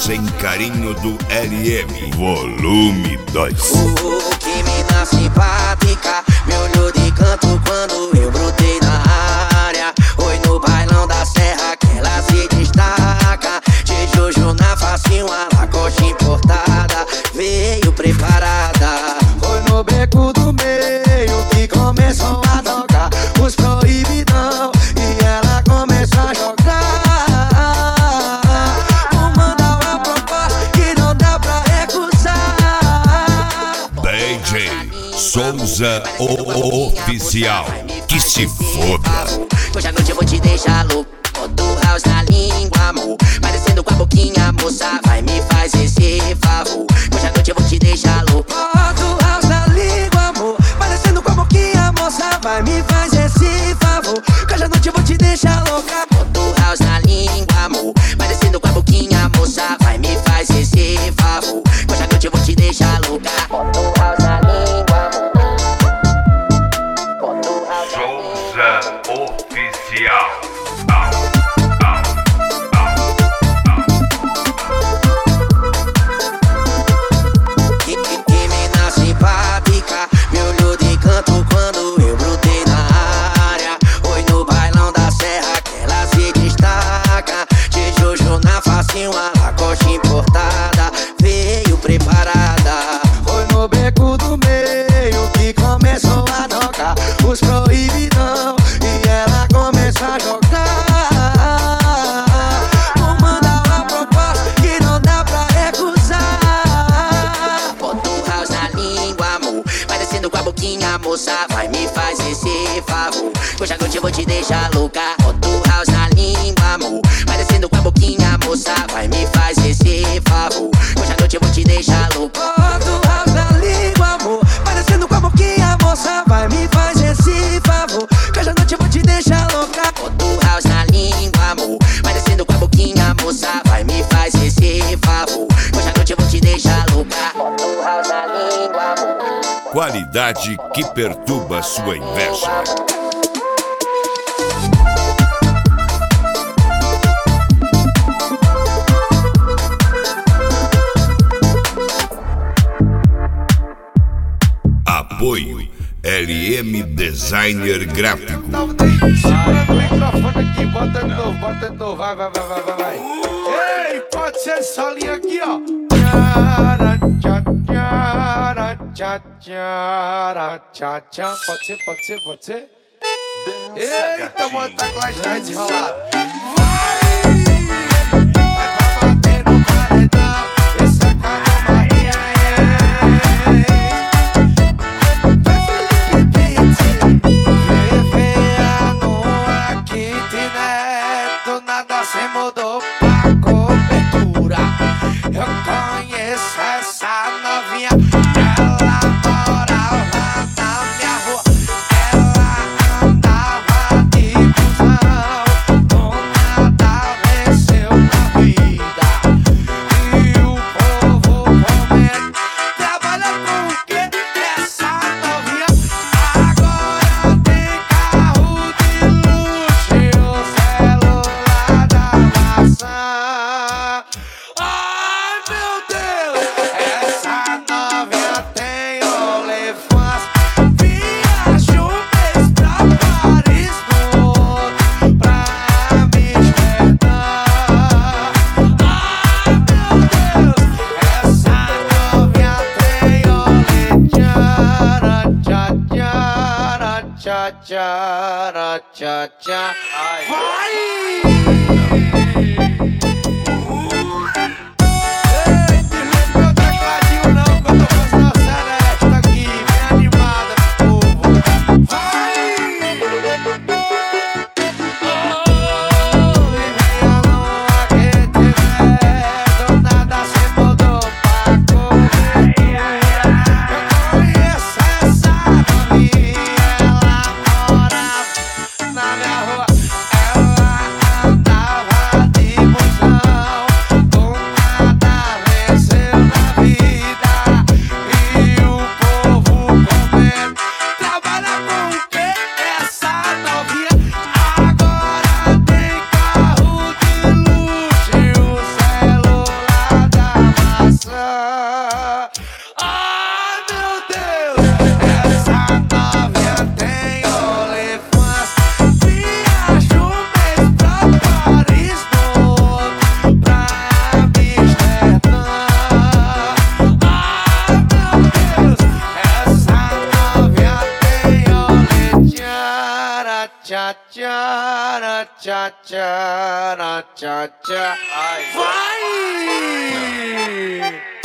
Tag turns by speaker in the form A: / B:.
A: sem carinho do LM, volume 2.
B: Que mina simpática, me olhou de canto quando eu brotei na área. Oi, no bailão da serra que ela se destaca. De Jojo na face, uma Lacoste importada, veio preparada. Foi no beco do meio que começou a tocar os proibidão e ela começou a jogar. Vou mandar uma proposta que não dá pra recusar.
A: DJ Souza Oficial, que se foda.
B: Hoje à noite eu vou te deixar louco, boto house na língua, amor. Parecendo com a boquinha, moça, vai me faz esse favor. Hoje à noite eu vou te deixar louco, boto house na língua, amor. Parecendo com a boquinha, moça, vai me faz esse favor. Hoje à noite eu vou te deixar louca, boto house na língua, amor. Parecendo com a boquinha, moça, vai me faz esse favor. Hoje à noite eu vou te deixar louca, boto house na língua, amor.
A: Souza Oficial.
B: Que mina simpática, me olhou de canto quando eu brotei na área. Oi, no bailão da serra que ela se destaca. De Jojo na face, uma Lacoste importada, veio preparada. Foi no beco do meio que começou a tocar os proibidão e ela começou a jogar. Vou mandar uma proposta que não dá pra recusar. Boto house na língua, amor, parecendo com a boquinha, moça, vai me faz esse favor. Hoje à noite eu vou te deixar louca. Boto house na língua, amor, parecendo com a boquinha, moça, vai me faz esse favor. Hoje à noite eu vou te deixar louca. Boto house na língua, amor, parecendo com a boquinha, moça, vai me faz esse favor. Hoje à noite eu vou te deixar louca. Boto house na língua, amor, parecendo com a boquinha, moça, vai me faz esse favor. Hoje à noite eu vou te deixar louca. Boto house na língua, amor.
A: Qualidade que perturba sua inveja. Apoio LM Designer Gráfico.
C: Segurando o microfone aqui, bota de novo, vai. Ei, pode ser essa linha aqui, ó. Pode ser. Eita, bota com as tá desenrolado. Vai bater no paredão, esse é cada Maria. Nada se mudou pra cobertura. Eu conheço essa novinha, ela morava na minha rua, ela andava de busão, do nada venceu na vida. E o povo comendo, trabalha com o quê? Essa novinha agora tem carro de luxo e o celular da maçã. Ai meu Deus, essa novinha tem OnlyFans. Viaja um mês pra Paris, no outro pra Amsterdã. Ai meu Deus, essa novinha tem OnlyFans. Vai! Meu tecladinho não, que eu tô gostando celeste aqui, bem animada pro povo. Vai! Vivia numa que tiver, do nada se mudou pra comer. Eu conheço essa novinha, ela morava na minha rua, ela andava de busão. tchá, tchá, na, tchá, tchá, na, tchá, tchá. Vai!